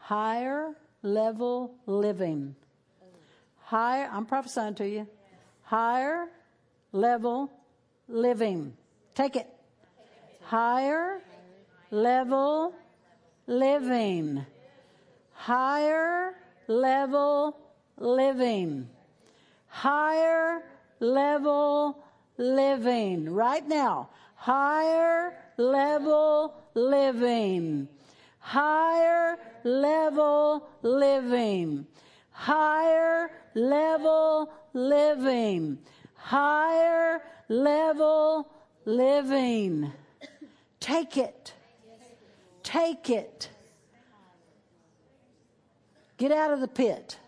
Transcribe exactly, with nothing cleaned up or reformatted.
Higher level living. Higher, I'm prophesying to you. Higher level living. Take it. Higher level living. Higher level living. Higher level living. Right now. Higher level living. Higher level living. Higher level living. Higher level living. Take it. Take it. Get out of the pit.